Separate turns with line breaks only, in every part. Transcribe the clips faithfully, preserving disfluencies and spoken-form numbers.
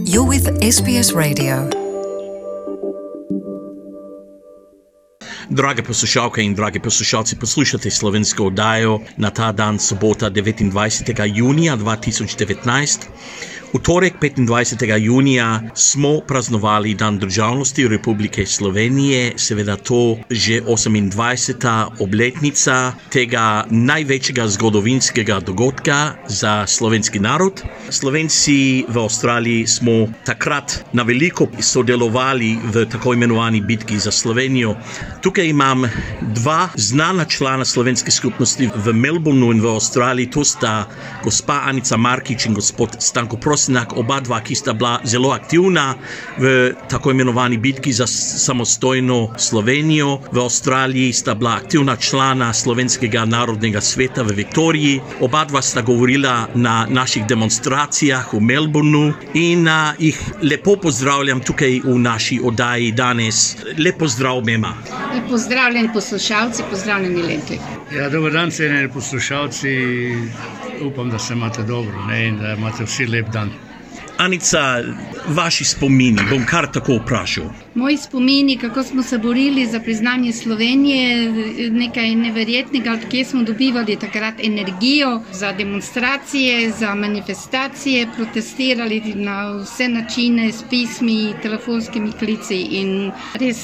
You're with S B S Radio.
Drage poslušalke in dragi poslušalci, poslušate slovensko oddajo na ta dan, sobota devetindvajsetega junija dva tisoč devetnajst. V torek petindvajsetega junija smo praznovali Dan državnosti Republike Slovenije, seveda to že osemindvajseta obletnica tega največjega zgodovinskega dogodka za slovenski narod. Slovenci v Avstraliji smo takrat na veliko sodelovali v tako imenovani bitki za Slovenijo. Tukaj imam dva znana člana slovenske skupnosti v Melbourneu in v Avstraliji, to sta gospa Anica Markič in gospod Stanko Prosenak, oba dva, ki sta bila zelo aktivna v tako imenovani bitki za samostojno Slovenijo. V Avstraliji sta bila aktivna člana Slovenskega narodnega sveta v Viktoriji. Oba dva sta govorila na naših demonstracijah v Melbourneu in a, jih lepo pozdravljam tukaj v naši oddaji danes. Lep pozdrav mema.
Pozdravljeni poslušalci, pozdravljeni Lenki.
Ja, dober dan, cenjeni poslušalci. Upam, da se imate dobro, ne, in da imate vsi lep dan.
Anica, vaši spomini, bom kar tako vprašal.
Moji spomini, kako smo se borili za priznanje Slovenije, nekaj neverjetnega, od kje smo dobivali takrat energijo za demonstracije, za manifestacije, protestirali na vse načine s pismi, telefonskimi klici in res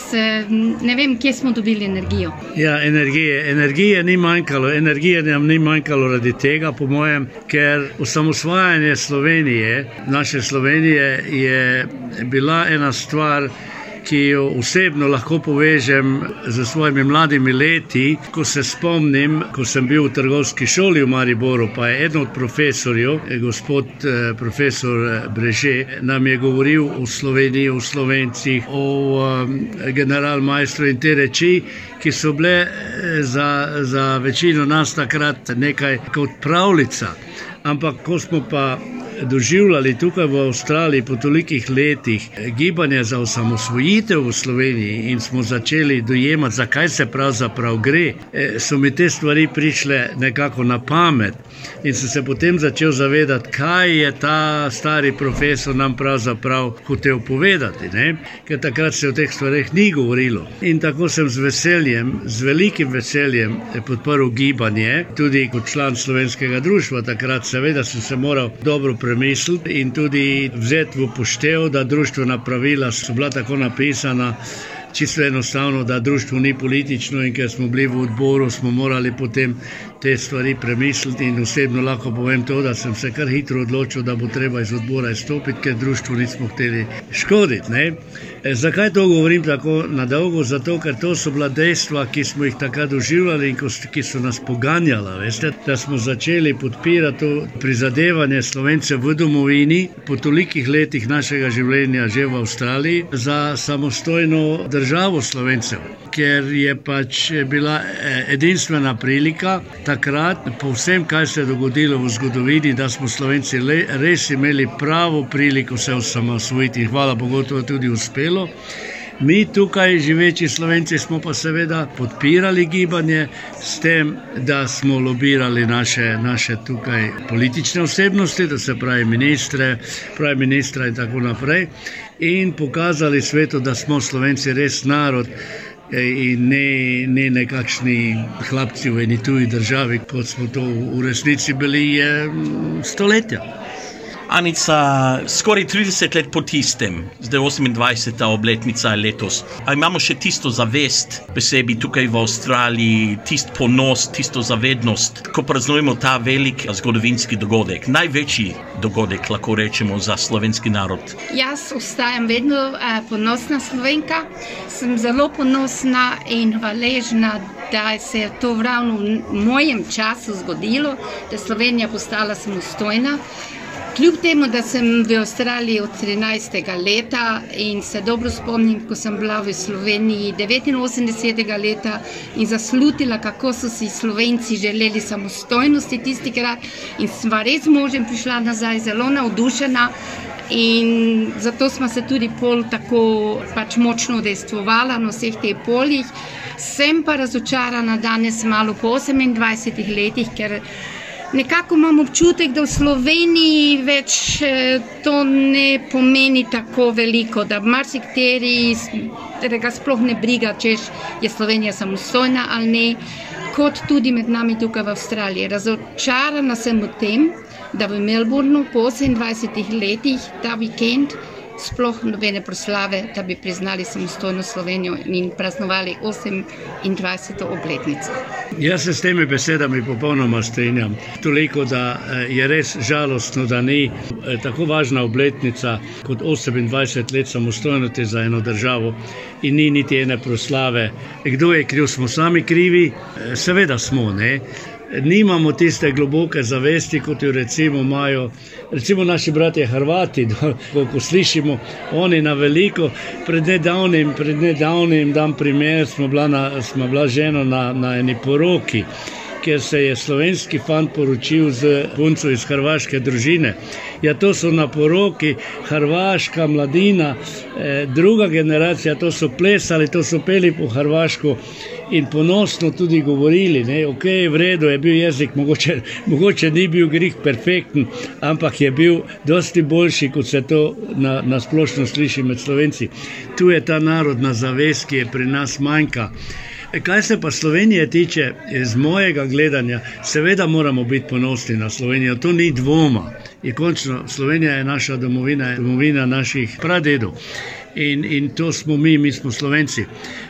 ne vem, kje smo dobili energijo.
Ja, energije. Energije ni manjkalo. Energije nam ni manjkalo radi tega, po mojem, ker osamosvajanje Slovenije, naše Slovenije, je bila ena stvar, ki jo osebno lahko povežem z svojimi mladimi leti, ko se spomnim, ko sem bil v trgovski šoli v Mariboru, pa je eden od profesorjev, gospod eh, profesor Breže, nam je govoril o Sloveniji, o Slovencih, o eh, generalmajstru in te reči, ki so bile za, za večino nas takrat nekaj kot pravljica. Ampak ko smo pa doživljali tukaj v Avstraliji po tolikih letih gibanje za osamosvojitev v Sloveniji in smo začeli dojemati, zakaj se pravzaprav gre, so mi te stvari prišle nekako na pamet in sem se potem začel zavedati, kaj je ta stari profesor nam pravzaprav hotel povedati, ne? Ker takrat se o teh stvareh ni govorilo. In tako sem z veseljem, z velikim veseljem podprl gibanje, tudi kot član slovenskega društva. Takrat seveda sem se moral dobro premisliti in tudi vzeti v upoštev, da društvena pravila so bila tako napisana, čisto enostavno, da društvo ni politično in ker smo bili v odboru, smo morali potem te stvari premisliti in osebno lahko povem to, da sem se kar hitro odločil, da bo treba iz odbora izstopiti, ker društvu nismo hteli škoditi, ne. E, zakaj to govorim tako nadolgo? Zato, ker to so bila dejstva, ki smo jih takrat doživljali in ki so nas poganjala, veste, da smo začeli podpirati to prizadevanje Slovencev v domovini po tolikih letih našega življenja že v Avstraliji za samostojno državo Slovencev, ker je pač bila edinstvena prilika takrat, po vsem, kaj se je dogodilo v zgodovini, da smo Slovenci le, res imeli pravo priliko se osamosvojiti in hvala Bogu to je tudi uspelo. Mi tukaj živeči Slovenci smo pa seveda podpirali gibanje s tem, da smo lobirali naše, naše tukaj politične osebnosti, da se pravi ministre, pravi ministra in tako naprej in pokazali svetu, da smo Slovenci res narod in ne, ne nekakšni hlapci v eni tuji državi, kot smo to v resnici bili je, stoletja.
Anica, skoraj trideset let po tistem, zdaj osemindvajseta obletnica letos. A imamo še tisto zavest posebej tukaj v Avstraliji, tist ponos, tisto zavednost, ko praznujemo ta velik zgodovinski dogodek, največji dogodek, lahko rečemo, za slovenski narod?
Jaz ostajam vedno eh, ponosna Slovenka, sem zelo ponosna in hvaležna, da se je to ravno v mojem času zgodilo, da je Slovenija postala samostojna. Kljub temu, da sem v Avstraliji od trinajstega leta in se dobro spomnim, ko sem bila v Sloveniji devetinosemdesetega leta in zaslutila, kako so si Slovenci želeli samostojnosti tistikrat in sva res z možem prišla nazaj zelo navdušena in zato smo se tudi pol tako pač močno udejstvovala na vseh teh poljih. Sem pa razočarana danes malo po osemindvajsetih letih, ker nekako imam občutek, da v Sloveniji več to ne pomeni tako veliko, da marsikateri ga sploh ne briga, češ je Slovenija samostojna ali ne, kot tudi med nami tukaj v Avstraliji. Razočarana sem v tem, da v Melbourneu po osemindvajsetih letih ta vikend sploh nobene proslave, da bi priznali samostojno Slovenijo in praznovali osemindvajseto obletnico.
Jaz se s temi besedami popolnoma strinjam. Toliko, da je res žalostno, da ni tako važna obletnica kot osemindvajset let samostojnosti za eno državo in ni niti ene proslave. Kdo je kriv? Smo sami krivi? Seveda smo, ne? Nimamo tiste globoke zavesti, kot jo recimo imajo recimo naši bratje Hrvati, ko, ko slišimo oni na veliko. Pred nedavnim, pred nedavnim dam primer, smo bila, na, smo bila žena na, na eni poroki, kjer se je slovenski fant poročil z punco iz hrvaške družine. Ja, to so na poroki hrvaška mladina, eh, druga generacija, to so plesali, to so peli po hrvaško in ponosno tudi govorili, ne, ok, v redu je bil jezik, mogoče, mogoče ni bil grih perfekten, ampak je bil dosti boljši, kot se to na, na splošno sliši med Slovenci. Tu je ta narodna zavest, ki je pri nas manjka. Kaj se pa Slovenije tiče, iz mojega gledanja, seveda moramo biti ponosni na Slovenijo, to ni dvoma. In končno, Slovenija je naša domovina, domovina naših pradedov. In, in to smo mi, mi smo Slovenci.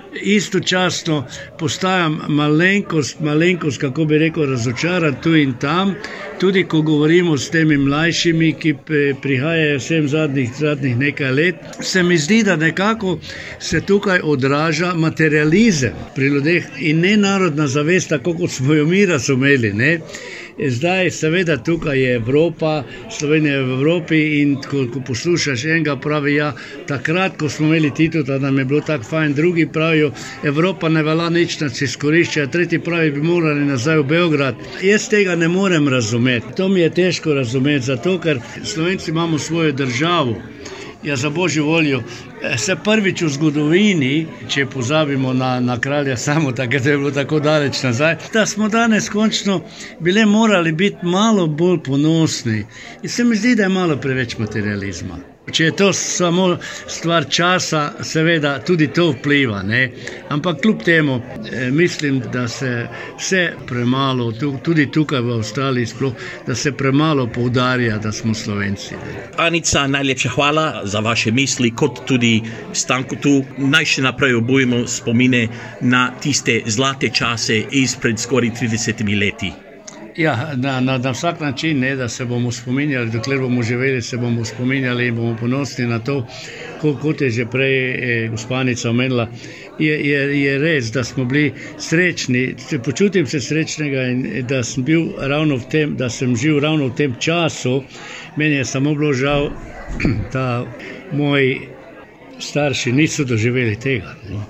Istočasno postajam malenkost, malenkost, kako bi rekel, razočaran tu in tam, tudi ko govorimo s temi mlajšimi, ki prihajajo vsem zadnjih, zadnjih nekaj let, se mi zdi, da nekako se tukaj odraža materializem pri ljudeh in ne narodna zavest, tako kot smo jo mi razumeli, ne. Zdaj, seveda, tukaj je Evropa, Slovenija je v Evropi in ko, ko poslušaš enega, pravi, ja, takrat, ko smo imeli Titota, nam je bilo tako fajn, drugi pravijo, Evropa ne velja nič, nas izkorišča, tretji pravi, bi morali nazaj v Beograd. Jaz tega ne morem razumeti, to mi je težko razumeti, zato ker Slovenci imamo svojo državo. Ja, za božjo voljo, se prvič v zgodovini, če pozabimo na, na kralja Samota, ker je bilo tako daleč nazaj, da smo danes končno bile morali biti malo bolj ponosni. In se mi zdi, da je malo preveč materializma. Če je to samo stvar časa, seveda tudi to vpliva, ne? Ampak kljub temu eh, mislim, da se vse premalo, tudi tukaj v Avstraliji sploh, da se premalo poudarja, da smo Slovenci.
Anica, najlepša hvala za vaše misli, kot tudi Stanko tu. Naj še naprej obujemo spomine na tiste zlate čase izpred skoraj tridesetimi leti.
Ja, na, na, na vsak način, ne, da se bomo spominjali, dokler bomo živeli, se bomo spominjali in bomo ponosni na to, kot je že prej eh, gospanica omenila, je, je, je res, da smo bili srečni, počutim se srečnega in da sem bil ravno v tem, da sem živ ravno v tem času. Meni je samo bilo žal, da moji starši niso doživeli tega, ne.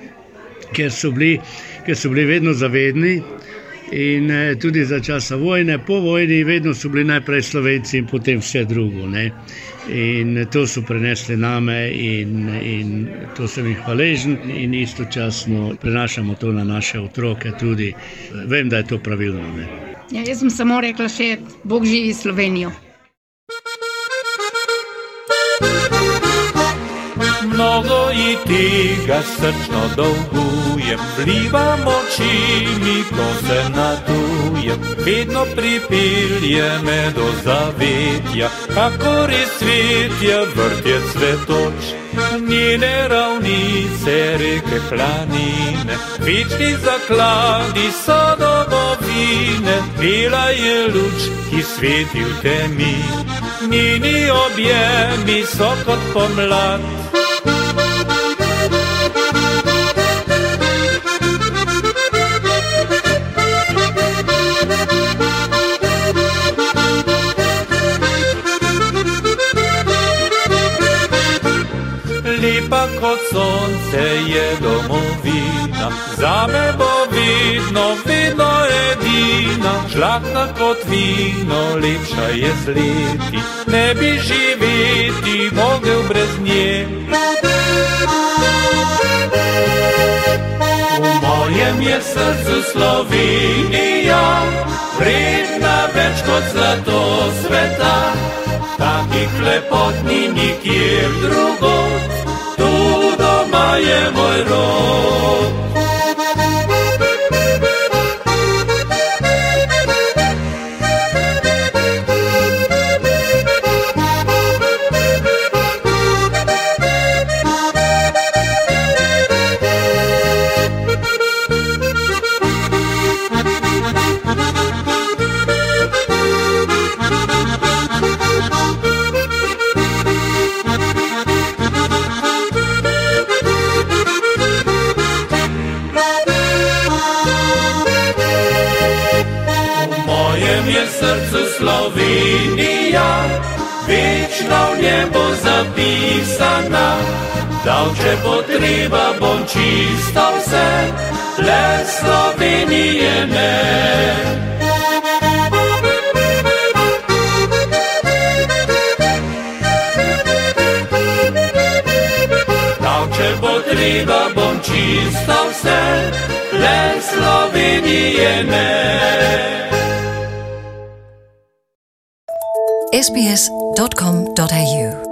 Ker so bili, ker so bili vedno zavedni. In tudi za časa vojne, po vojni, vedno so bili najprej Slovenci in potem vse drugo, ne. In to so prenesli name in, in to sem jih hvaležen in istočasno prenašamo to na naše otroke tudi. Vem, da je to pravilno, ne.
Ja, jaz sem samo rekla še, Bog živi Slovenijo.
Mnogo i tega srčno dolgujem, plivam očimi, ko se nadujem, vedno pripelje me do zavetja, kakor je cvetje vrtje cvetoč. Njene ravnice, reke, planine, večni zakladi so domovine, bela je luč, ki sveti v temi, njeni objemi so kot pomlad. Lepa kot sonce je domovina, zame bo vedno, vedno edina. Žlahtna kot vino, lepša je z leti, ne bi živeti mogel brez nje. V mojem je srcu Slovenija, vredna več kot zlato sveta, takih lepot ni nikjer drugod, tu doma je moj rod. Srcu Slovenija, večna v njem bo zapisana, dal če bo treba, bom čisto vse, le Slovenije ne. Dal če bo treba, bom čisto vse, le Slovenije ne.
s b s dot com dot a u